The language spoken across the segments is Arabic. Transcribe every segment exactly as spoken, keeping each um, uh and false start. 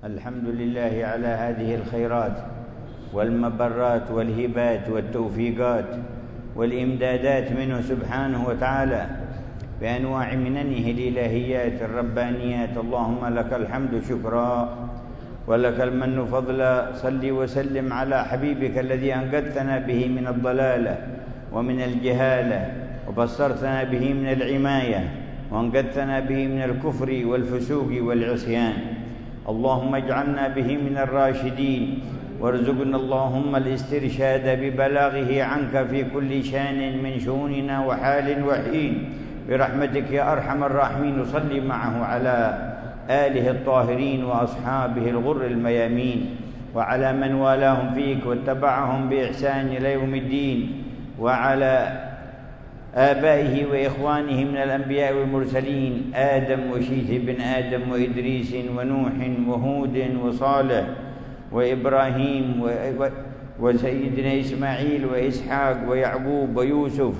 الحمد لله على هذه الخيرات والمبرات والهبات والتوفيقات والإمدادات منه سبحانه وتعالى بأنواع مننه الإلهيات الربانيات. اللهم لك الحمد شكرا ولك المن فضلا. صل وسلم على حبيبك الذي أنقذتنا به من الضلالة ومن الجهالة وبصرتنا به من العماية وأنقذتنا به من الكفر والفسوق والعصيان. اللهم اجعلنا به من الراشدين وارزقنا اللهم الاسترشاد ببلاغه عنك في كل شان من شؤوننا وحال وحين برحمتك يا أرحم الراحمين. وصلي معه على آله الطاهرين وأصحابه الغر الميامين وعلى من والاهم فيك واتبعهم بإحسان إلى يوم الدين وعلى آبائه وإخوانه من الأنبياء والمرسلين آدم وشيث بن آدم وإدريس ونوح وهود وصالح وإبراهيم وسيدنا إسماعيل وإسحاق ويعقوب ويوسف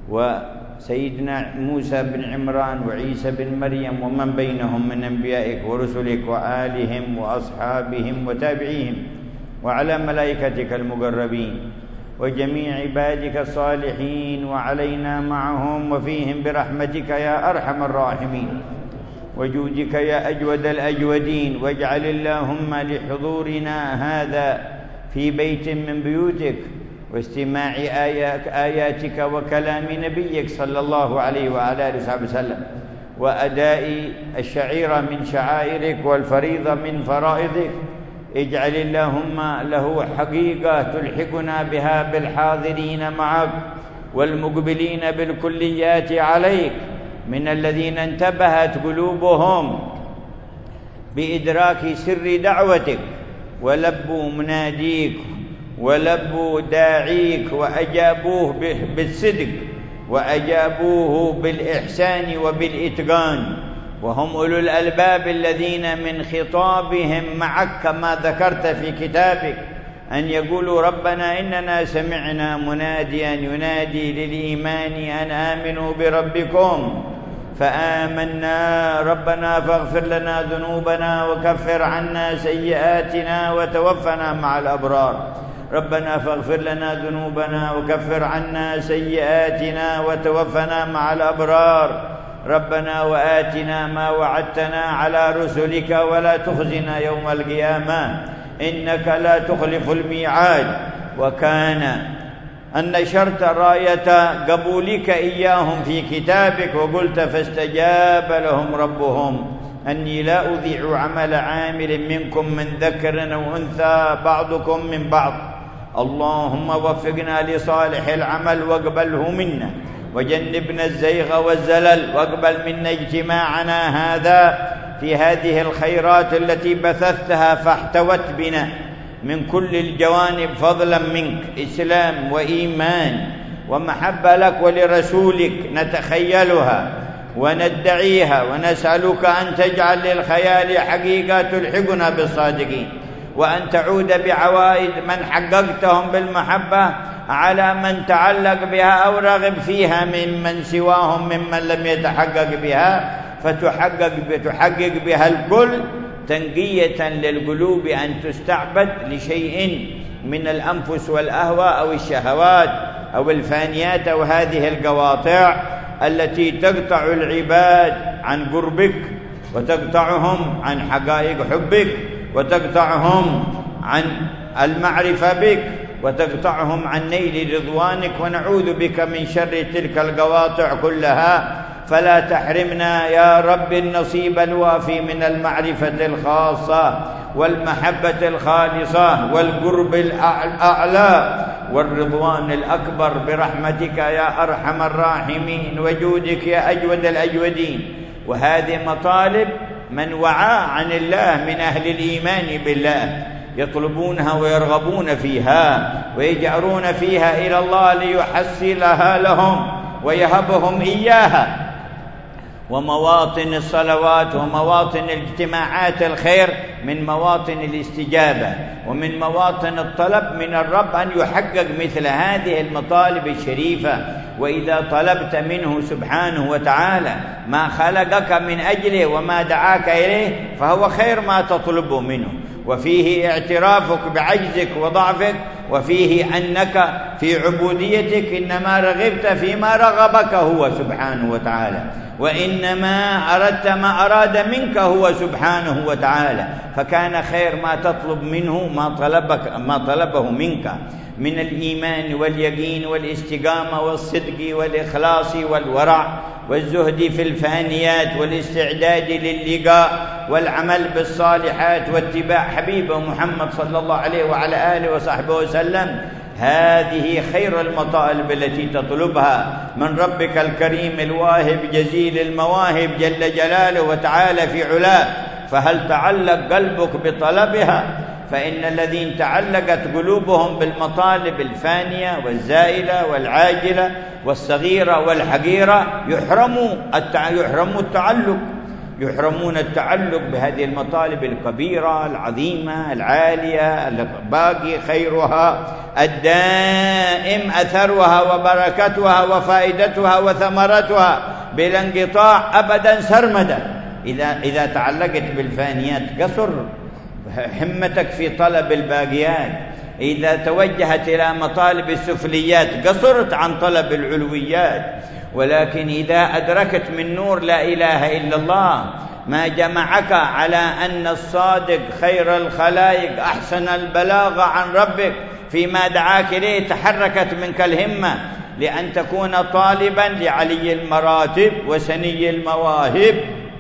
وسيدنا موسى بن عمران وعيسى بن مريم ومن بينهم من أنبيائك ورسلك وآلهم وأصحابهم وتابعيهم وعلى ملائكتك المقربين وجميع عبادك الصالحين وعلينا معهم وفيهم برحمتك يا أرحم الراحمين وجودك يا أجود الأجودين. واجعل اللهم لحضورنا هذا في بيت من بيوتك واستماع آياتك وكلام نبيك صلى الله عليه وعلى آله وصحبه وسلم وأداء الشعيرة من شعائرك والفريضة من فرائضك، اجعل اللهم له حقيقة تلحقنا بها بالحاضرين معك والمقبلين بالكليات عليك من الذين انتبهت قلوبهم بإدراك سر دعوتك ولبوا مناديك ولبوا داعيك وأجابوه بالصدق وأجابوه بالإحسان وبالإتقان، وهم أولو الألباب الذين من خطابهم معك كما ذكرت في كتابك أن يقولوا ربنا إننا سمعنا مناديا ينادي للإيمان أن آمنوا بربكم فآمنا ربنا فاغفر لنا ذنوبنا وكفر عنا سيئاتنا وتوفنا مع الأبرار. ربنا فاغفر لنا ذنوبنا وكفر عنا سيئاتنا وتوفنا مع الأبرار. ربنا وآتنا ما وعدتنا على رسلك ولا تخزنا يوم القيامة إنك لا تخلف الميعاد. وكان أن نشرت راية قبولك إياهم في كتابك وقلت فاستجاب لهم ربهم أني لا أضيع عمل عامل منكم من ذكر أو أنثى بعضكم من بعض. اللهم وفقنا لصالح العمل واقبله منا وجنبنا الزيغ والزلل واقبل منا اجتماعنا هذا في هذه الخيرات التي بثثتها فاحتوت بنا من كل الجوانب فضلا منك إسلام وإيمان ومحبة لك ولرسولك نتخيلها وندعيها ونسألك أن تجعل للخيال حقيقة تلحقنا بالصادقين وأن تعود بعوائد من حققتهم بالمحبة على من تعلق بها أو رغب فيها من من سواهم ممن لم يتحقق بها فتحقق بتحقق بها الكل تنقية للقلوب أن تستعبد لشيء من الأنفس والأهواء أو الشهوات أو الفانيات أو هذه القواطع التي تقطع العباد عن قربك وتقطعهم عن حقائق حبك وتقطعهم عن المعرفة بك وتقطعهم عن نيل رضوانك، ونعوذ بك من شر تلك القواطع كلها. فلا تحرمنا يا رب النصيب الوافي من المعرفة الخاصة والمحبة الخالصة والقرب الأعلى والرضوان الأكبر برحمتك يا أرحم الراحمين وجودك يا أجود الأجودين. وهذه مطالب من وعى عن الله من أهل الإيمان بالله يطلبونها ويرغبون فيها ويجأرون فيها إلى الله ليحصلها لهم ويهبهم إياها. ومواطن الصلوات ومواطن اجتماعات الخير من مواطن الاستجابة ومن مواطن الطلب من الرب أن يحقق مثل هذه المطالب الشريفة. وإذا طلبت منه سبحانه وتعالى ما خلقك من أجله وما دعاك إليه فهو خير ما تطلبه منه، وفيه اعترافك بعجزك وضعفك، وفيه أنك في عبوديتك إنما رغبت فيما رغبك هو سبحانه وتعالى، وإنما أردت ما أراد منك هو سبحانه وتعالى، فكان خير ما تطلب منه ما طلبك ما طلبه منك من الإيمان واليقين والاستقامة والصدق والإخلاص والورع والزهد في الفانيات والاستعداد للقاء والعمل بالصالحات واتباع حبيبه محمد صلى الله عليه وعلى آله وصحبه وسلم. هذه خير المطالب التي تطلبها من ربك الكريم الواهب جزيل المواهب جل جلاله وتعالى في علاه. فهل تعلق قلبك بطلبها؟ فإن الذين تعلقت قلوبهم بالمطالب الفانية والزائلة والعاجلة والصغيرة والحقيرة يحرموا يحرموا التعلق يحرمون التعلق بهذه المطالب الكبيرة العظيمة العالية الباقي خيرها الدائم أثرها وبركتها وفائدتها وثمرتها بلا انقطاع أبدا سرمدا. إذا إذا تعلقت بالفانيات قصر همتك في طلب الباقيات، إذا توجهت إلى مطالب السفليات قصرت عن طلب العلويات. ولكن إذا أدركت من نور لا إله إلا الله ما جمعك على أن الصادق خير الخلائق أحسن البلاغ عن ربك فيما دعاك إليه، تحركت منك الهمة لأن تكون طالبا لعلي المراتب وسني المواهب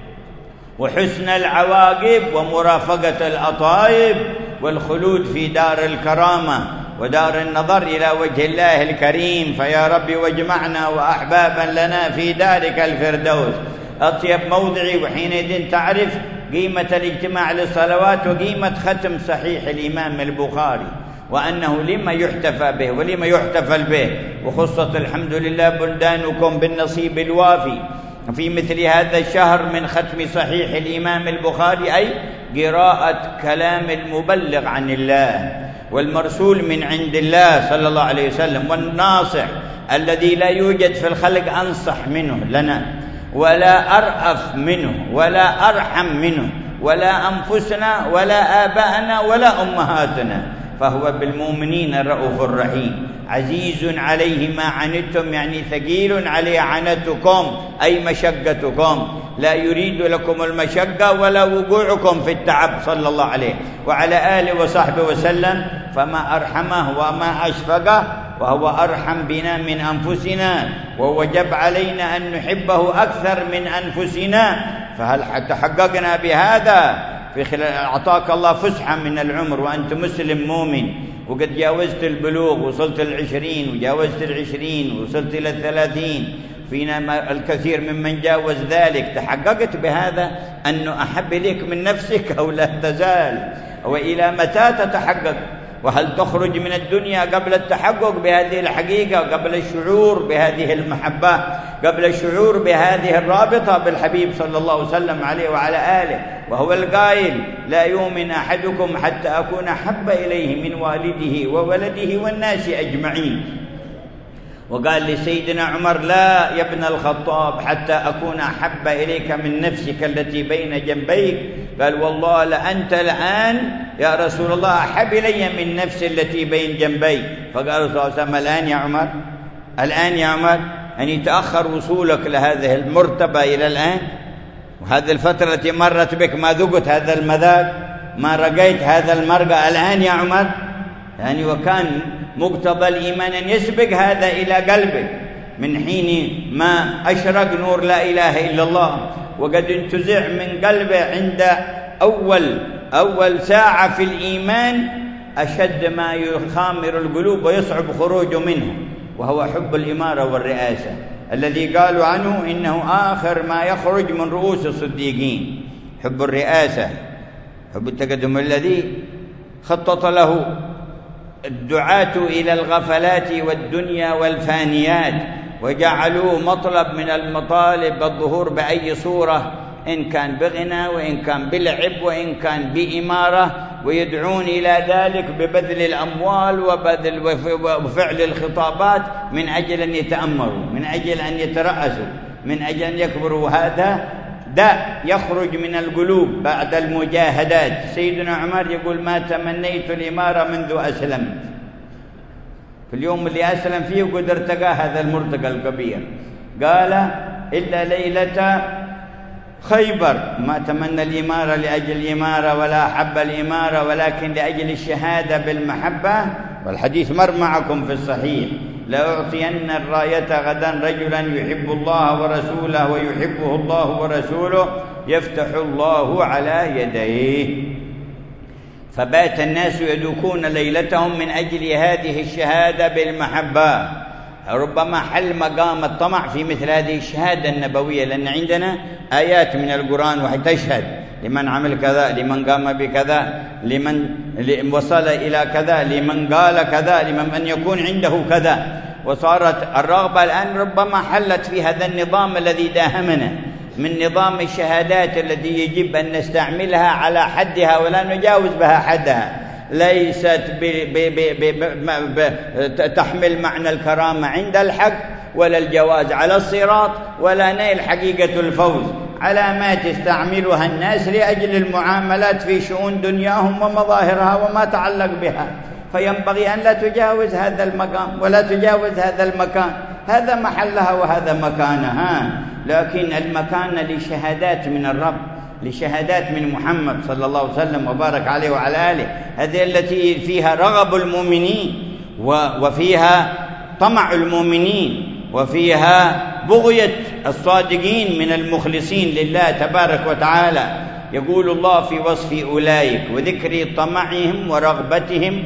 وحسن العواقب ومرافقة الأطايب والخلود في دار الكرامة ودار النظر إلى وجه الله الكريم. فيا رب واجمعنا وأحبابا لنا في دارك الفردوس أطيب موضعي. وحينئذ تعرف قيمة الاجتماع للصلوات وقيمة ختم صحيح الإمام البخاري وأنه لما يحتفى به ولما يحتفل به. وخصت الحمد لله بلدانكم بالنصيب الوافي في مثل هذا الشهر من ختم صحيح الإمام البخاري، أي قراءة كلام المبلغ عن الله والمرسول من عند الله صلى الله عليه وسلم والناصح الذي لا يوجد في الخلق أنصح منه لنا ولا أرأف منه ولا أرحم منه ولا أنفسنا ولا آباءنا ولا أمهاتنا، فهو بالمؤمنين الرؤوف الرحيم. عزيز عليه ما عنتم يعني ثقيل عليه عنتكم أي مشقتكم، لا يريد لكم المشقة ولا وقوعكم في التعب صلى الله عليه وعلى آله وصحبه وسلم. فما أرحمه وما أشفقه، وهو أرحم بنا من أنفسنا ووجب علينا أن نحبه أكثر من أنفسنا. فهل تحققنا بهذا؟ في خلال أعطاك الله فسحة من العمر وأنت مسلم مؤمن وقد جاوزت البلوغ وصلت العشرين وجاوزت العشرين وصلت إلى الثلاثين، فينا الكثير ممن جاوز ذلك. تحققت بهذا أنه أحب إليك من نفسك أو لا تزال؟ وإلى متى تتحقق؟ وهل تخرج من الدنيا قبل التحقق بهذه الحقيقة، قبل الشعور بهذه المحبة، قبل الشعور بهذه الرابطة بالحبيب صلى الله عليه وسلم عليه وعلى آله؟ وهو القائل لا يؤمن أحدكم حتى أكون أحب إليه من والده وولده والناس أجمعين. وقال لسيدنا عمر لا يا ابن الخطاب حتى أكون أحب إليك من نفسك التي بين جنبيك. قال والله لأنت الآن يا رسول الله أحب إلي من نفسي التي بين جنبي. فقال صلى الله عليه وسلم الآن يا عمر، الآن يا عمر، يعني تأخر وصولك لهذه المرتبة إلى الآن، وهذه الفترة التي مرت بك ما ذقت هذا المذاق، ما رقيت هذا المرقى الآن يا عمر. يعني وكان مقتضى الإيمان أن يسبق هذا إلى قلبك من حين ما أشرق نور لا إله إلا الله وقد انتزع من قلبه عند أول أول ساعة في الإيمان أشد ما يخامر القلوب ويصعب خروجه منه، وهو حب الإمارة والرئاسة الذي قالوا عنه إنه آخر ما يخرج من رؤوس الصديقين. حب الرئاسة، حب التقدم الذي خطط له الدعاة إلى الغفلات والدنيا والفانيات وجعلوه مطلب من المطالب الظهور بأي صورة، إن كان بغنى وإن كان بلعب وإن كان بإمارة، ويدعون إلى ذلك ببذل الأموال وبذل وفعل الخطابات من أجل أن يتأمروا، من أجل أن يترأسوا، من أجل أن يكبروا. هذا داء يخرج من القلوب بعد المجاهدات. سيدنا عمر يقول: ما تمنيت الإمارة منذ أسلمت. في اليوم اللي أسلم فيه قد ارتقى هذا المرتقى الكبير. قال: إلا ليلة خيبر ما تمنى الإمارة لأجل الإمارة ولا أحب الإمارة، ولكن لأجل الشهادة بالمحبة. والحديث مر معكم في الصحيح: لأعطين الراية غدا رجلا يحب الله ورسوله ويحبه الله ورسوله يفتح الله على يديه. فبات الناس يدوكون ليلتهم من أجل هذه الشهادة بالمحبة. ربما حل مقام الطمع في مثل هذه الشهادة النبوية، لأن عندنا آيات من القرآن وتشهد لمن عمل كذا، لمن قام بكذا، لمن وصل إلى كذا، لمن قال كذا، لمن أن يكون عنده كذا. وصارت الرغبة الآن ربما حلت في هذا النظام الذي داهمنا من نظام الشهادات الذي يجب أن نستعملها على حدها ولا نجاوز بها حدها. ليست ب ب ب ب ب تحمل معنى الكرامة عند الحق، ولا الجواز على الصراط، ولا نيل حقيقة الفوز. علامات يستعملها الناس لأجل المعاملات في شؤون دنياهم ومظاهرها وما تعلق بها. فينبغي أن لا تجاوز هذا المقام ولا تجاوز هذا المكان. هذا محلها وهذا مكانها، لكن المكان لشهادات من الرب، لشهادات من محمد صلى الله عليه وسلم وبارك عليه وعلى آله. هذه التي فيها رغب المؤمنين وفيها طمع المؤمنين وفيها بغية الصادقين من المخلصين لله تبارك وتعالى. يقول الله في وصف أولئك وذكر طمعهم ورغبتهم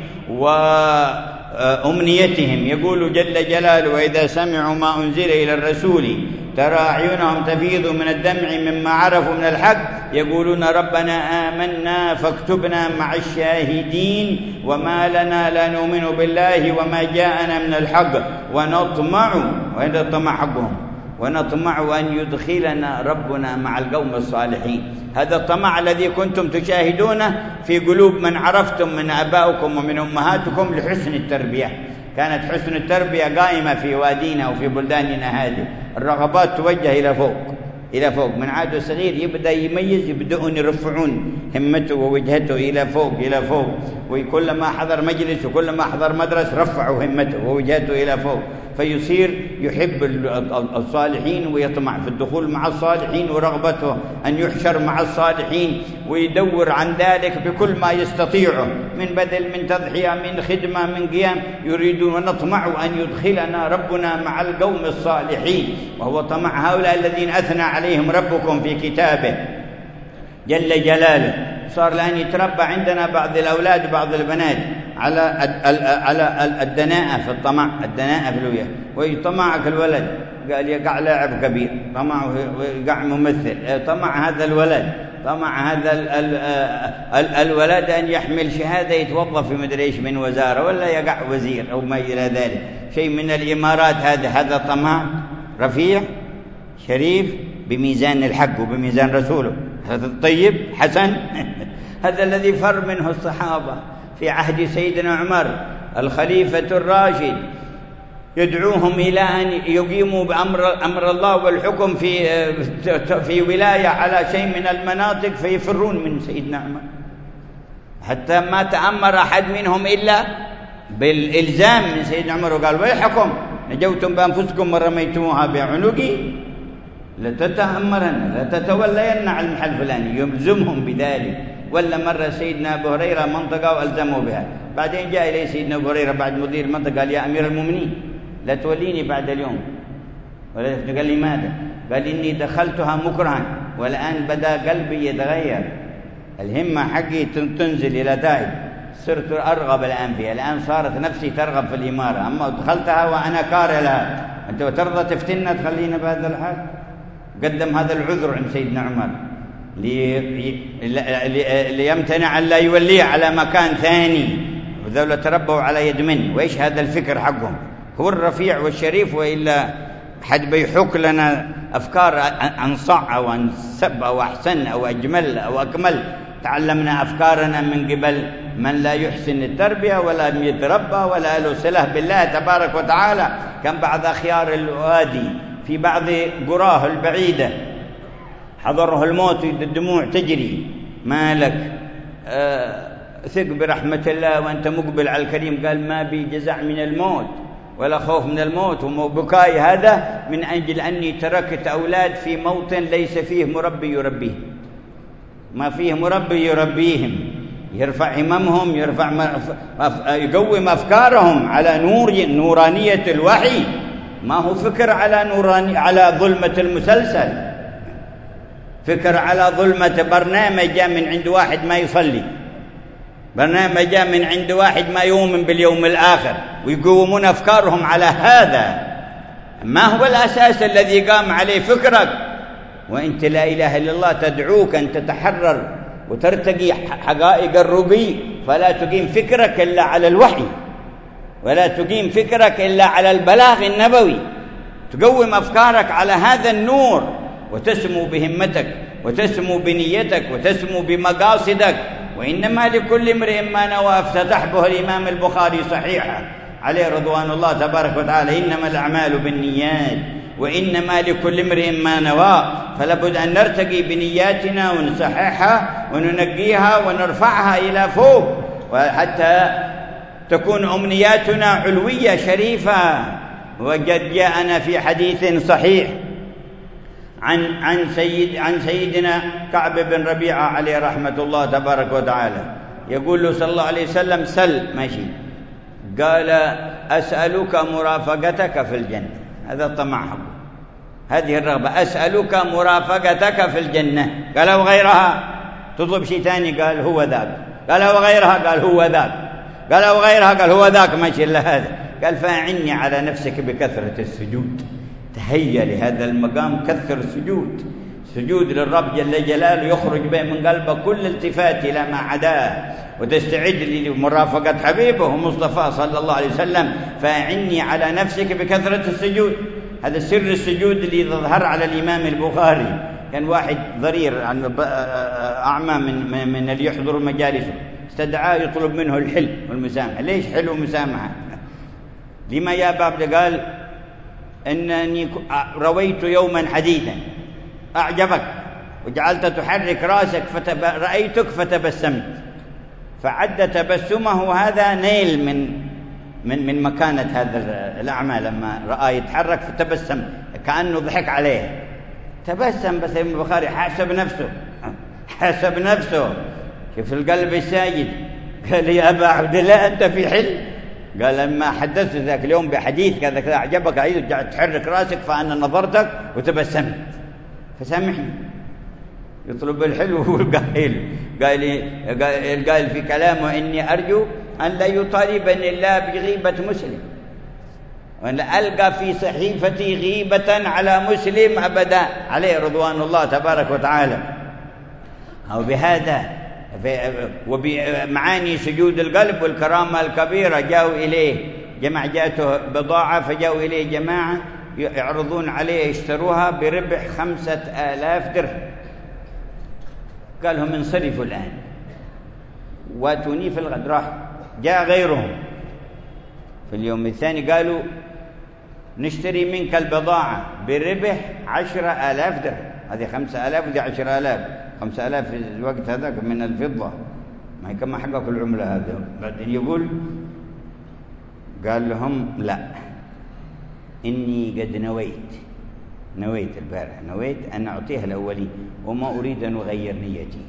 وأمنيتهم، يقول جل جلاله: وإذا سمعوا ما أنزل إلى الرسول ترى أعينهم تفيض من الدمع مما عرفوا من الحق يقولون ربنا آمنا فاكتبنا مع الشاهدين وما لنا لا نؤمن بالله وما جاءنا من الحق ونطمع، وهذا الطمع حقهم، ونطمع أن يدخلنا ربنا مع القوم الصالحين. هذا الطمع الذي كنتم تشاهدونه في قلوب من عرفتم من آبائكم ومن أمهاتكم لحسن التربية. كانت حسن التربية قائمة في وادينا وفي بلداننا هذه. الرغبات توجه إلى فوق إلى فوق، من عاد صغير يبدأ يميز، يبدأون يرفعون همته ووجهته إلى فوق إلى فوق، وكلما حضر مجلس وكلما حضر مدرسة رفعوا همته ووجهته إلى فوق، فيصير يحب الصالحين ويطمع في الدخول مع الصالحين، ورغبته أن يحشر مع الصالحين، ويدور عن ذلك بكل ما يستطيعه من بذل، من تضحية، من خدمة، من قيام. يريدون ونطمع أن يدخلنا ربنا مع القوم الصالحين، وهو طمع هؤلاء الذين أثنى عليهم ربكم في كتابه جل جلاله. صار الآن يتربى عندنا بعض الأولاد بعض البنات على على الدناءة في الطمع، الدناءة في الوية. ويطمعك الولد قال يقع لاعب كبير، طمعه يقع ممثل، طمع هذا الولد، طمع هذا ال ال ال الولد أن يحمل شهادة يتوظف في مدري ايش من وزارة، ولا يقع وزير أو ما إلى ذلك، شيء من الإمارات. هذا هذا طمع رفيع شريف بميزان الحق وبميزان رسوله، هذا الطيب حسن. هذا الذي فر منه الصحابة في عهد سيدنا عمر الخليفة الراشد، يدعوهم إلى أن يقيموا بأمر أمر الله والحكم في في ولاية على شيء من المناطق، فيفرون من سيدنا عمر، حتى ما تأمر أحد منهم إلا بالإلزام من سيدنا عمر، وقال ويحكم نجوتم بأنفسكم ورميتموها بعنقي لتتأمرن لتتولين على المحل الفلاني، يلزمهم بذلك. ولا مرة سيدنا أبو هريرة منطقة وألزموا بها، بعدين جاء إليه سيدنا أبو هريرة بعد مدير المنطقة قال يا أمير المؤمنين لا توليني بعد اليوم. قال لي ماذا؟ قال إني دخلتها مكرها والآن بدأ قلبي يتغير، الهمة حقي تنزل إلى داعي، صرت أرغب الآن فيها، الآن صارت نفسي ترغب في الإمارة، أما دخلتها وأنا كاره لها، أنت ترضى تفتنا تخلينا بهذا الحال؟ قدم هذا العذر عند سيدنا عمر ليمتنع أن لا يوليه على مكان ثاني، وذولا تربوا على يد من. وإيش هذا الفكر حقهم؟ هو الرفيع والشريف، وإلا حد بيحك لنا أفكار أنصع أو أنسب أو أحسن أو أجمل أو أكمل. تعلمنا أفكارنا من قبل من لا يحسن التربية ولا يتربى ولا له صلة بالله تبارك وتعالى. كان بعض أخيار الوادي في بعض قراه البعيدة حضره الموت الدموع تجري، مالك آه ثق برحمة الله وأنت مقبل على الكريم. قال ما بي جزع من الموت ولا خوف من الموت وبكاي هذا من أجل أني تركت أولاد في موطن ليس فيه مربي يربيه، ما فيه مربي يربيهم يرفع هممهم، يرفع يقوم أفكارهم على نور نورانية الوحي، ما هو فكر على نوراني على ظلمة المسلسل، فكر على ظلمة برنامج جاء من عند واحد ما يصلي، برنامج جاء من عند واحد ما يؤمن باليوم الآخر، ويقومون أفكارهم على هذا. ما هو الأساس الذي قام عليه فكرك؟ وأنت لا إله إلا الله تدعوك أن تتحرر وترتقي حقائق الرقي، فلا تقيم فكرك إلا على الوحي، ولا تقيم فكرك إلا على البلاغ النبوي، تقوم أفكارك على هذا النور، وتسمو بهمتك وتسمو بنيتك وتسمو بمقاصدك. وإنما لكل امرئ ما نوى. افتتح به الإمام البخاري صحيحا عليه رضوان الله تبارك وتعالى: إنما الأعمال بالنيات وإنما لكل امرئ ما نوى. فلا بد أن نرتقي بنياتنا ونصححها وننقيها ونرفعها إلى فوق، وحتى تكون أمنياتنا علوية شريفة. وقد جاءنا في حديث صحيح عن عن سيد عن سيدنا كعب بن ربيعة عليه رحمة الله تبارك وتعالى، يقول له صلى الله عليه وسلم: سل ماشي. قال: أسألك مرافقتك في الجنة. هذا الطمع حقه، هذه الرغبة، أسألك مرافقتك في الجنة. قال: وغيرها؟ تطلب شيء ثاني؟ قال: هو ذاك. قال: وغيرها؟ قال: هو ذاك. قال: وغيرها؟ قال: هو ذاك، ماشي إلا هذا. قال: فأعني على نفسك بكثرة السجود. تهيأ لهذا المقام، كثر السجود، سجود للرب جل جلاله يخرج به من قلبك كل التفات إلى ما عداه، وتستعد لمرافقة حبيبه مصطفى صلى الله عليه وسلم. فأعني على نفسك بكثرة السجود. هذا سر السجود اللي ظهر على الإمام البخاري. كان واحد ضرير أعمى من من اللي يحضر مجالسه، استدعاه يطلب منه الحل والمسامحة. ليش حل ومسامحة؟ لما يا باب؟ قال: إنني رويت يوما حديثا أعجبك وجعلت تحرك رأسك فتب... رأيتك فتبسمت، فعد تبسمه هذا نيل من من من مكانة هذا الأعمى، لما رأى يتحرك فتبسم كأنه ضحك عليه، تبسم. بس البخاري حاسب نفسه، حاسب نفسه، شوف القلب الساجد. قال: يا أبا عبد الله أنت في حل؟ قال: لما حدثت ذاك اليوم بحديث كذا كذا أعجبك، عايز تحرك رأسك فأنا نظرتك وتبسمت، فسامحني. يطلب الحلو والقائل قال قال قال في كلامه: إني أرجو أن لا يطالبني الله بغيبة مسلم، وأن ألقى في صحيفتي غيبة على مسلم أبدا، عليه رضوان الله تبارك وتعالى. أو بهذا وبمعاني سجود القلب والكرامة الكبيرة جاءوا إليه جماعة، جاءته بضاعة فجاءوا إليه جماعة يعرضون عليه يشتروها بربح خمسة آلاف درهم. قال لهم: انصرفوا الآن واتوني في الغد. راح جاء غيرهم في اليوم الثاني قالوا: نشتري منك البضاعة بربح عشرة آلاف درهم. هذه خمسة آلاف ودي عشرة آلاف. خمسة آلاف في الوقت هذاك من الفضة، ما هي كما حقق العملة هذا. بعدين يقول قال لهم: لا، إني قد نويت نويت البارح نويت أن أعطيها الأولين وما أريد أن أغير نيتي.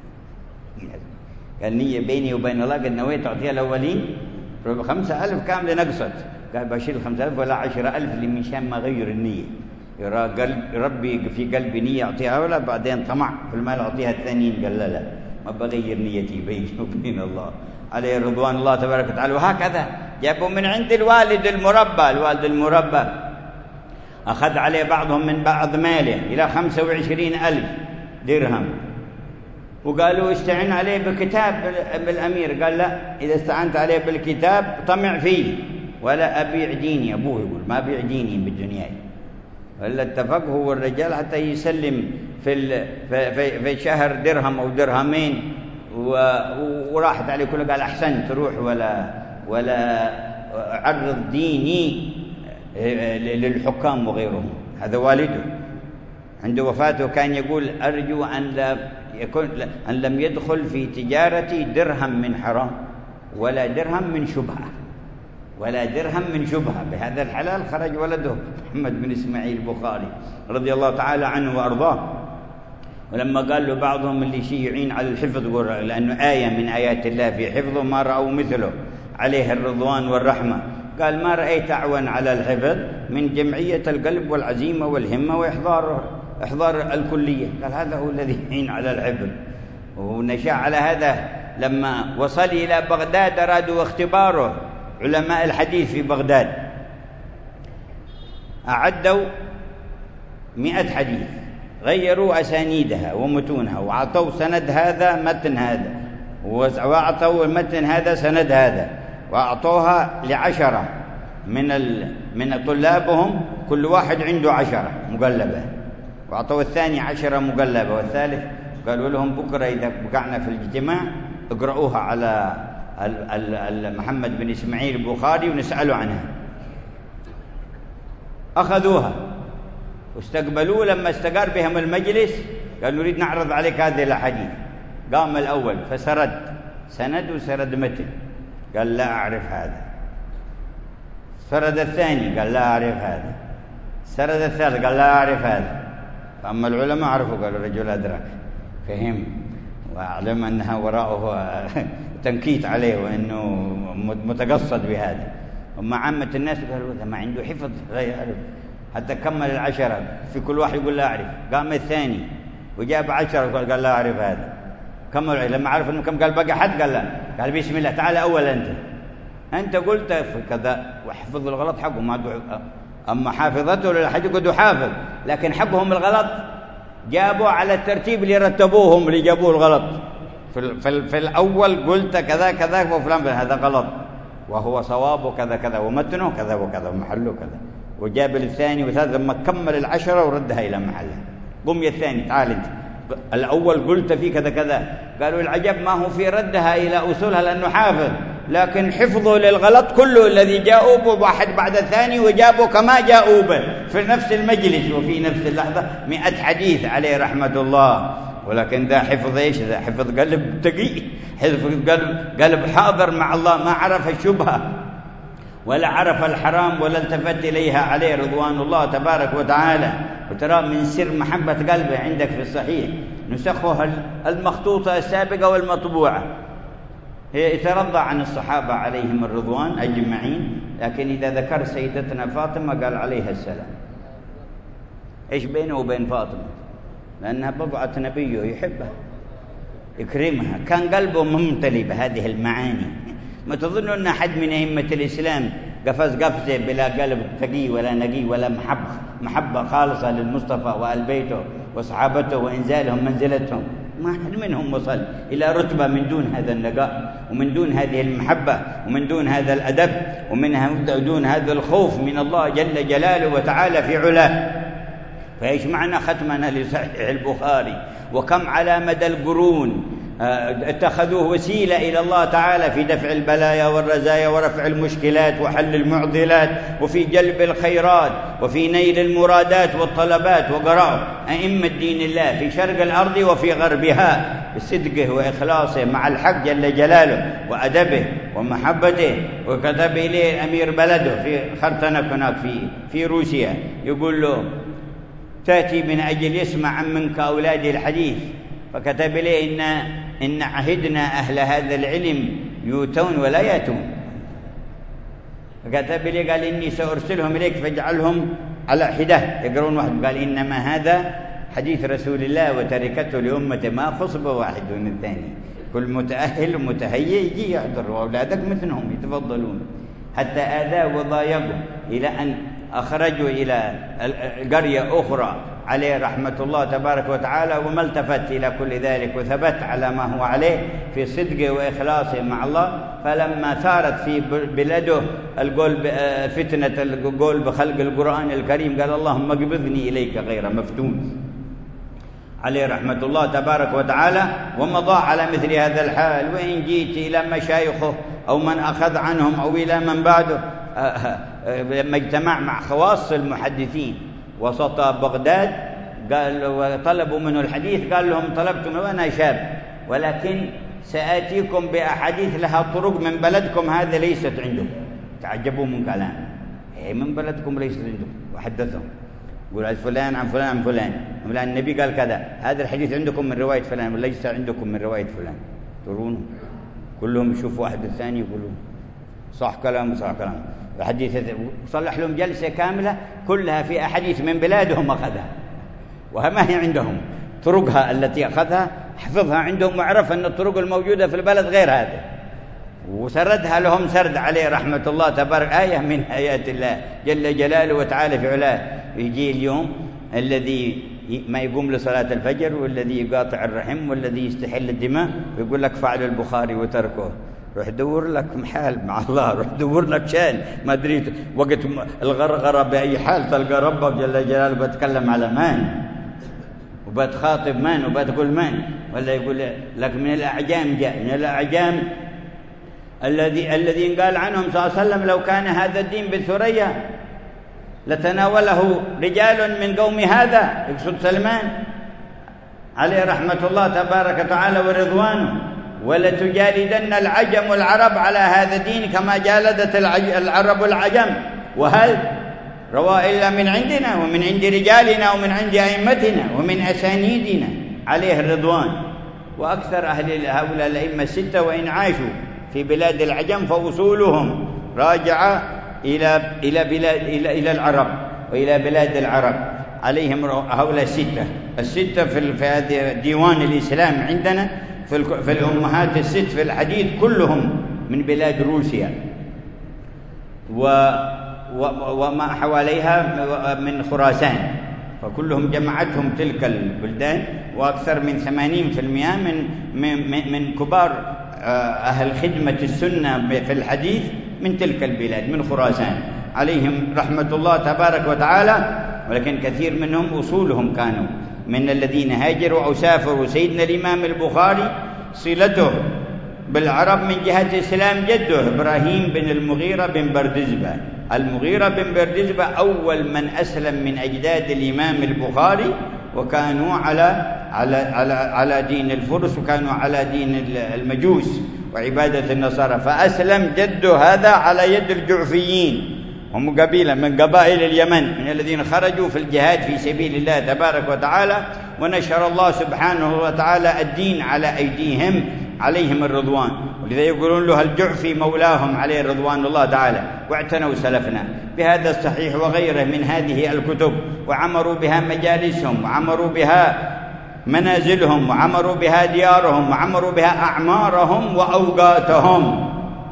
قال: نية بيني وبين الله، قد نويت أعطيها الأولين خمسة ألف كاملة نقصت. قال: بشيل خمسة ألف ولا عشرة ألف اللي من شان ما غير النية، يرى قلب ربي في قلبي نية أعطيها ولا بعدين طمع في المال أعطيها الثانيين. قال: لا لا، ما بغير نيتي بيني وبين الله، عليه رضوان الله تبارك وتعالى. وهكذا جابوا من عند الوالد المربى. الوالد المربى أخذ عليه بعضهم من بعض ماله إلى خمسة وعشرين ألف درهم، وقالوا: استعن عليه بكتاب بالأمير. قال: لا، إذا استعنت عليه بالكتاب طمع فيه ولا أبيع ديني. أبوه يقول: ما أبيع ديني بالدنيا، ولا اتفق هو والرجال حتى يسلم في في في شهر درهم أو درهمين وراحت عليه كله، قال أحسنت تروح ولا ولا عرض ديني للحكام وغيرهم. هذا والده عند وفاته كان يقول أرجو أن لا يكون أن لم يدخل في تجارتي درهم من حرام ولا درهم من شبهة ولا درهم من شبهة. بهذا الحلال خرج ولده محمد بن إسماعيل البخاري رضي الله تعالى عنه وأرضاه. ولما قال له بعضهم اللي شيعين على الحفظ، لأنه آية من آيات الله في حفظه ما رأوا مثله عليه الرضوان والرحمة، قال ما رأيت أعون على الحفظ من جمعية القلب والعزيمة والهمة وإحضار إحضار الكلية. قال هذا هو الذي يعين على الحفظ. ونشأ على هذا لما وصل إلى بغداد أرادوا اختباره علماء الحديث في بغداد، أعدوا مئة حديث، غيروا أسانيدها ومتونها، وأعطوا سند هذا متن هذا، وأعطوا المتن هذا سند هذا، وأعطوها لعشرة من من طلابهم، كل واحد عنده عشرة مقلبة، وأعطوا الثاني عشرة مقلبة، والثالث قالوا لهم بكرة إذا بقعنا في الاجتماع اقرأوها على محمد بن إسماعيل البخاري ونسأله عنها. أخذوها واستقبلوه. لما استقر بهم المجلس قال نريد نعرض عليك هذه الأحاديث. قام الأول فسرد سند وسرد متن، قال لا أعرف هذا. سرد الثاني قال لا أعرف هذا. سرد الثالث قال لا أعرف هذا. فأما العلماء عرفوا، قالوا الرجل أدرك فهم وأعلم أنها وراءه تنكيت عليه وأنه متقصد بهذا. أما عامة الناس قالوا ما عنده حفظ لا يعرف، حتى كمل العشرة في كل واحد يقول لا أعرف. قام الثاني وجاب عشرة قال لا أعرف هذا. كمل لما عرف أنه كم قال بقى حد قال لا، قال بسم الله تعالى أول أنت أنت قلت في كذا وحفظ الغلط حقه ما دعو. أما حافظته للحج قدوا حافظ، لكن حقهم الغلط جابوا على الترتيب اللي رتبوهم اللي جابوه الغلط. في, في, في الأول قلت كذا كذا وفلان هذا غلط وهو صوابه كذا كذا ومتنه كذا وكذا ومحله كذا. وجاب الثاني والثالث لما كمل العشرة وردها إلى محلها. قم يا الثاني تعال انت، الأول قلت في كذا كذا. قالوا العجب ما هو في ردها إلى أصولها لأنه حافظ، لكن حفظه للغلط كله الذي جاءوا به واحد بعد الثاني وجابوا كما جاءوا به في نفس المجلس وفي نفس اللحظة مئة حديث عليه رحمة الله. ولكن ذا حفظ ايش؟ ذا حفظ قلب تقي، حفظ قلب قلب حاضر مع الله، ما عرف الشبهة ولا عرف الحرام ولا التفت إليها عليه رضوان الله تبارك وتعالى. وترى من سر محبة قلبه عندك في الصحيح نسخها المخطوطة السابقة والمطبوعة، هي يترضى عن الصحابة عليهم الرضوان أجمعين، لكن إذا ذكر سيدتنا فاطمة قال عليها السلام. إيش بينه وبين فاطمة؟ لأنها بضعة نبيه يحبها يكرمها، كان قلبه ممتلئ بهذه المعاني. ما تظنوا أن أحد من أئمة الإسلام قفز قفزة بلا قلب تقي ولا نقي ولا محبة محبة خالصة للمصطفى وآل بيته وصحابته وإنزالهم منزلتهم؟ ما أحد منهم وصل إلى رتبة من دون هذا النقاء ومن دون هذه المحبة ومن دون هذا الأدب ومن دون هذا الخوف من الله جل جلاله وتعالى في علاه. فإيش معنى ختمنا لصحيح البخاري؟ وكم على مدى القرون اتخذوه وسيلة إلى الله تعالى في دفع البلايا والرزايا ورفع المشكلات وحل المعضلات وفي جلب الخيرات وفي نيل المرادات والطلبات. وقرأوا أئمة دين الله في شرق الأرض وفي غربها بصدقه وإخلاصه مع الحق جل جلاله وأدبه ومحبته. وكتب إليه أمير بلده في خرطنك هناك في, في روسيا يقول له تأتي من أجل يسمع منك أولادي الحديث، فكتب إليه إن, إن عهدنا أهل هذا العلم يؤتون ولا يأتون. فكتب إليه قال إني سأرسلهم إليك فاجعلهم على حدة يقرون واحد. قال إنما هذا حديث رسول الله وتركته لأمته، ما خصب واحد دون الثاني، كل متأهل ومتهيئ يجي يحضر وأولادك مثلهم يتفضلون. حتى آذاه وضايقوا إلى أن أخرجوا إلى قرية أخرى عليه رحمة الله تبارك وتعالى، وما التفت إلى كل ذلك وثبت على ما هو عليه في صدقه وإخلاصه مع الله. فلما ثارت في بلده القول فتنة القول بخلق القرآن الكريم قال اللهم اقبضني إليك غير مفتون عليه رحمة الله تبارك وتعالى، ومضى على مثل هذا الحال. وإن جيت إلى مشايخه أو من أخذ عنهم أو إلى من بعده، لما اجتمع مع خواص المحدثين وسط بغداد قال وطلبوا منه الحديث، قال لهم طلبتم وأنا شاب، ولكن سآتيكم بأحاديث لها طرق من بلدكم هذا ليست عندكم. تعجبوا من كلام إيه من بلدكم ليست عندكم، وحدثهم يقول فلان عن فلان عن فلان فلان النبي قال كذا، هذا الحديث عندكم من رواية فلان وليس عندكم من رواية فلان. ترون كلهم يشوفوا واحد الثاني يقولون صح كلام صح كلام. الحديث صلح لهم جلسة كاملة كلها في أحاديث من بلادهم أخذها، وما هي عندهم طرقها التي أخذها حفظها عندهم، وعرف أن الطرق الموجودة في البلد غير هذا، وسردها لهم سرد عليه رحمة الله تبارك. آية من آيات الله جل جلاله وتعالى في علاه. يجي اليوم الذي ما يقوم لصلاة الفجر، والذي يقاطع الرحم، والذي يستحل الدماء، ويقول لك فعل البخاري وتركه. روح دور لك محال مع الله، روح دور لك شان ما أدري وقت الغرغرة بأي حال تلقى ربك جل جلاله بتكلم على مان وبتخاطب مان وبتقول مان، ولا يقول لك من الأعجام جاء من الأعجام الذي الذين قال عنهم صلى الله عليه وسلم لو كان هذا الدين بالثريا لتناوله رجال من قوم هذا، يقصد سلمان عليه رحمة الله تبارك وتعالى ورضوانه، ولتجالدن العجم والعرب على هذا الدين كما جالدت العرب العجم. وهل روى إلا من عندنا ومن عند رجالنا ومن عند أئمتنا ومن أسانيدنا عليه الرضوان. وأكثر أهل هؤلاء الأئمة الستة وإن عاشوا في بلاد العجم فأصولهم راجعة إلى إلى بلاد إلى إلى العرب وإلى بلاد العرب. عليهم هؤلاء الستة الستة في في هذه ديوان الإسلام عندنا في في الأمهات الست في الحديث كلهم من بلاد روسيا و وما حواليها من خراسان، فكلهم جمعتهم تلك البلدان. وأكثر من ثمانين بالمئة من من من كبار أهل خدمة السنة في الحديث من تلك البلاد من خراسان عليهم رحمة الله تبارك وتعالى. ولكن كثير منهم أصولهم كانوا من الذين هاجروا أو سافروا. سيدنا الإمام البخاري صلته بالعرب من جهة إسلام جده إبراهيم بن المغيرة بن بردزبة. المغيرة بن بردزبة أول من أسلم من أجداد الإمام البخاري، وكانوا على على على على دين الفرس، وكانوا على دين المجوس وعبادة النصارى. فأسلم جده هذا على يد الجعفيين، هم قبيلة من قبائل اليمن من الذين خرجوا في الجهاد في سبيل الله تبارك وتعالى، ونشر الله سبحانه وتعالى الدين على أيديهم عليهم الرضوان. ولذا يقولون له الجعفي مولاهم عليه رضوان الله تعالى. واعتنوا سلفنا بهذا الصحيح وغيره من هذه الكتب، وعمروا بها مجالسهم، وعمروا بها منازلهم، وعمروا بها ديارهم، وعمروا بها أعمارهم وأوقاتهم.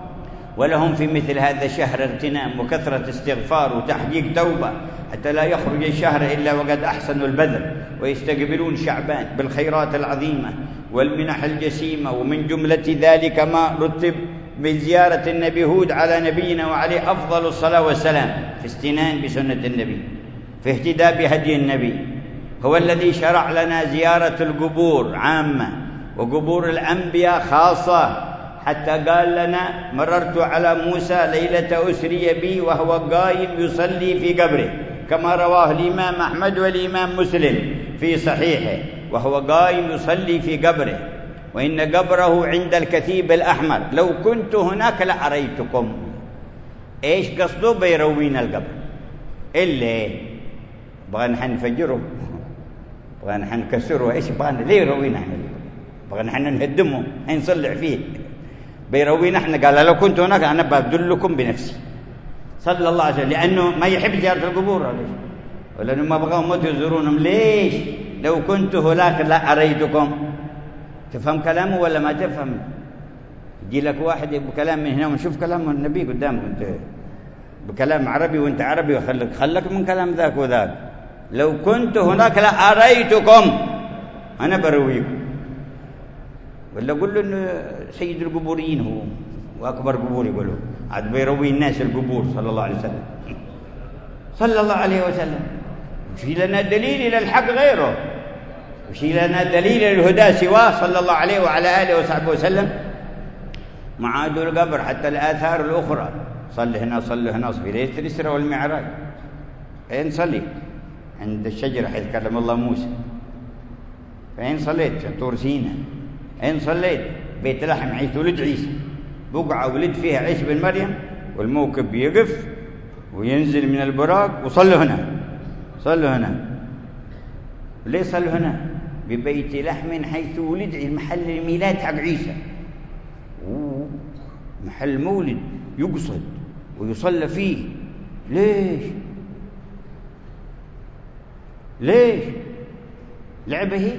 ولهم في مثل هذا الشهر اغتنام وكثرة استغفار وتحقيق توبة، حتى لا يخرج الشهر إلا وقد أحسنوا البذل، ويستقبلون شعبان بالخيرات العظيمة والمنح الجسيمة. ومن جملة ذلك ما رتب بزيارة النبي هود على نبينا وعليه أفضل الصلاة والسلام، في استنان بسنة النبي، في اهتداء بهدي النبي. هو الذي شرع لنا زيارة القبور عامة وقبور الأنبياء خاصة، حتى قال لنا مررت على موسى ليلة أسري بي وهو قائم يصلي في قبره، كما رواه الإمام أحمد والإمام مسلم في صحيحه، وهو قائم يصلي في قبره، وإن قبره عند الكثيب الأحمر، لو كنت هناك لأريتكم. إيش قصده؟ بيروينا القبر اللي بغى نحن نفجره، بغى نحن نكسره، إيش بغى ليه يروينا احنا؟ بغى نحن نهدمه نصلع فيه، بيروينا احنا. قال لو كنت هناك أنا بدلكم بنفسي صلى الله عليه وسلم، لأنه ما يحب زيارة القبور، ولأنه ما بغاهم موت يزورونهم. ليش؟ لو كنت هناك لا أريتكم. تفهم كلامه ولا ما تفهم؟ يجي لك واحد بكلام من هنا ونشوف كلام النبي قدامك، انت بكلام عربي وانت عربي، وخلك خلك من كلام ذاك وذاك. لو كنت هناك لأريتكم، أنا برويكم. ولا قل له إنه سيد القبوريين هو وأكبر قبور، يقولوا عاد بيروي الناس القبور صلى الله عليه وسلم صلى الله عليه وسلم. وشي لنا دليل إلى الحق غيره، وشي لنا دليل إلى الهدى سواه صلى الله عليه وعلى آله وصحبه وسلم. معاد القبر حتى الآثار الأخرى، صل هنا صل هنا في ليلة الإسراء والمعراج. فين صلي؟ عند الشجرة حيث كلم الله موسى. فين صليت؟ في طور سيناء. أين صليت؟ بيت لحم حيث ولد عيسى، بقعة ولد فيها عيسى بن مريم، والموكب يقف وينزل من البراق وصلوا هنا، صلوا هنا. ليه صلوا هنا؟ ببيت لحم حيث ولد، محل الميلاد حق عيسى، محل مولد يقصد ويصلى فيه. ليش؟ ليش؟ لعبة هي؟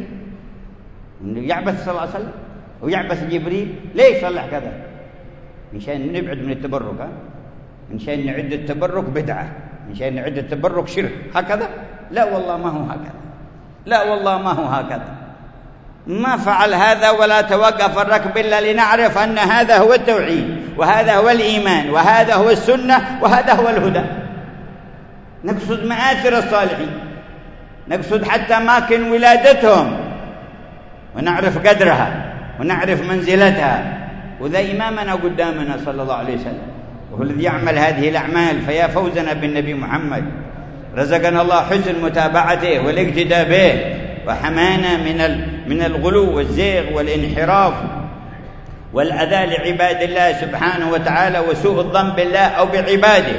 يعبث صلى الله عليه وسلم ويعبث جبريل؟ ليش صلح كذا؟ مشان نبعد من التبرك، ها؟ مشان نعد التبرك بدعة، مشان نعد التبرك شرك، هكذا؟ لا والله ما هو هكذا، لا والله ما هو هكذا. ما فعل هذا ولا توقف الركب إلا لنعرف أن هذا هو التوحيد، وهذا هو الإيمان، وهذا هو السنة، وهذا هو الهدى. نقصد مآثر الصالحين، نقصد حتى أماكن ولادتهم، ونعرف قدرها ونعرف منزلتها. وذا إمامنا قدامنا صلى الله عليه وسلم، وهو الذي يعمل هذه الأعمال. فيا فوزنا بالنبي محمد، رزقنا الله حسن متابعته والاقتداء به، وحمانا من من الغلو والزيغ والانحراف والأذى لعباد الله سبحانه وتعالى وسوء الظن بالله أو بعباده.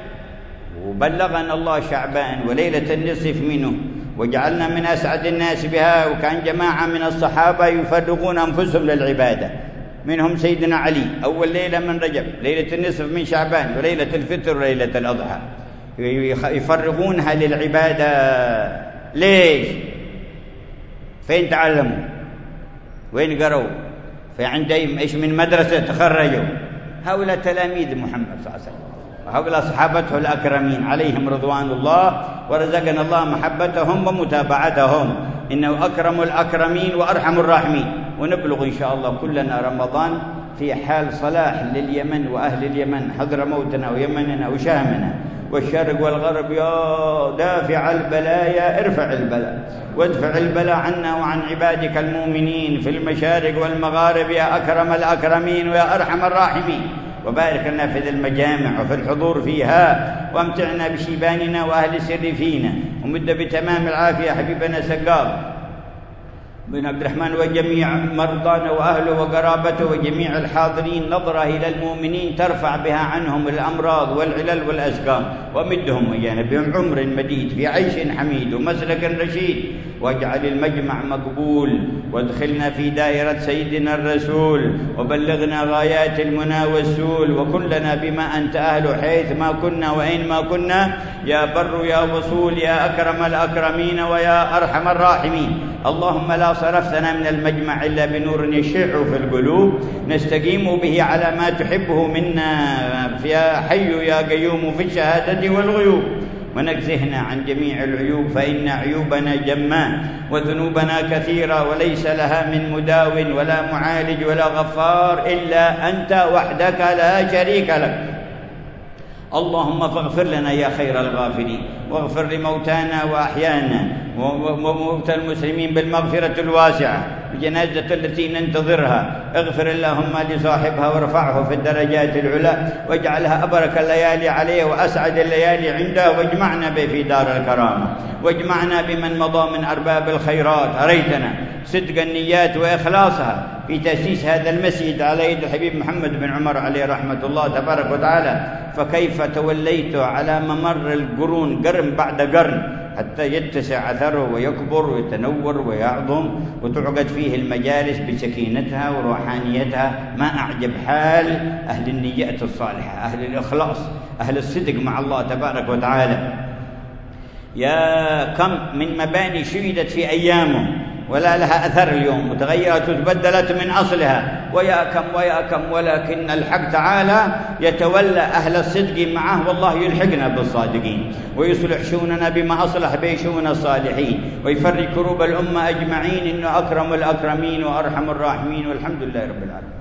وبلغنا الله شعبان وليلة النصف منه، وجعلنا من أسعد الناس بها. وكان جماعة من الصحابة يفرغون أنفسهم للعبادة، منهم سيدنا علي أول ليلة من رجب، ليلة النصف من شعبان، وليلة الفطر وليلة الأضحى، يفرغونها للعبادة. ليش؟ فين تعلموا؟ وين قروا؟ في عندهم إيش من مدرسة تخرجوا؟ هؤلاء تلاميذ محمد صلى الله عليه وسلم، وهؤلاء صحابته الأكرمين عليهم رضوان الله، ورزقنا الله محبتهم ومتابعتهم. إنه أكرم الأكرمين وأرحم الراحمين. ونبلغ إن شاء الله كلنا رمضان في حال صلاح لليمن وأهل اليمن، حضر موتنا ويمننا وشامنا والشرق والغرب. يا دافع البلايا ارفع البلاء، وادفع البلاء عنا وعن عبادك المؤمنين في المشارق والمغارب يا أكرم الأكرمين ويا أرحم الراحمين. وبارك لنا في ذي المجامع وفي الحضور فيها، وامتعنا بشيباننا وأهل السر فينا، ومد بتمام العافية حبيبنا سقاف بن عبد الرحمن وجميع مرضانا وأهله وقرابته وجميع الحاضرين، نظرة إلى المؤمنين ترفع بها عنهم الأمراض والعلل والأسقام، ومدهم ويانا بهم عمر مديد في عيش حميد ومسلك رشيد. واجعل المجمع مقبول، وادخلنا في دائرة سيدنا الرسول، وبلغنا غايات المنى والسول، وكن لنا بما أنت أهل حيث ما كنا وأين ما كنا، يا بر يا وصول يا أكرم الأكرمين ويا أرحم الراحمين. اللهم لا صرفتنا من المجمع إلا بنور يشع في القلوب نستقيم به على ما تحبه منا، يا حي يا قيوم في الشهادة والغيوب. ونزهنا عن جميع العيوب، فإن عيوبنا جماء وذنوبنا كثيرة، وليس لها من مداو ولا معالج ولا غفار إلا أنت وحدك لا شريك لك. اللهم فاغفر لنا يا خير الغافرين، واغفر لموتانا وأحيانا وموتى المسلمين بالمغفرة الواسعة، الجنازة التي ننتظرها اغفر اللهم لصاحبها وارفعه في الدرجات العلى، واجعلها أبرك الليالي عليه وأسعد الليالي عنده، واجمعنا به في دار الكرامة، واجمعنا بمن مضى من أرباب الخيرات. أريتنا صدق النيات وإخلاصها في تأسيس هذا المسجد على يد الحبيب محمد بن عمر عليه رحمة الله تبارك وتعالى، فكيف توليت على ممر القرون قرن بعد قرن حتى يتسع أثره ويكبر ويتنور ويعظم، وتعقد فيه المجالس بسكينتها وروحانيتها. ما أعجب حال أهل النية الصالحة، أهل الإخلاص، أهل الصدق مع الله تبارك وتعالى. يا كم من مباني شيدت في أيامه ولا لها أثر اليوم، وتغيرت وتبدلت من أصلها، ويا كم ويا كم، ولكن الحق تعالى يتولى أهل الصدق معه، والله يلحقنا بالصادقين ويصلح شؤوننا بما أصلح به شؤون الصالحين، ويفرج كروب الأمة أجمعين، إنه أكرم الأكرمين وأرحم الراحمين، والحمد لله رب العالمين.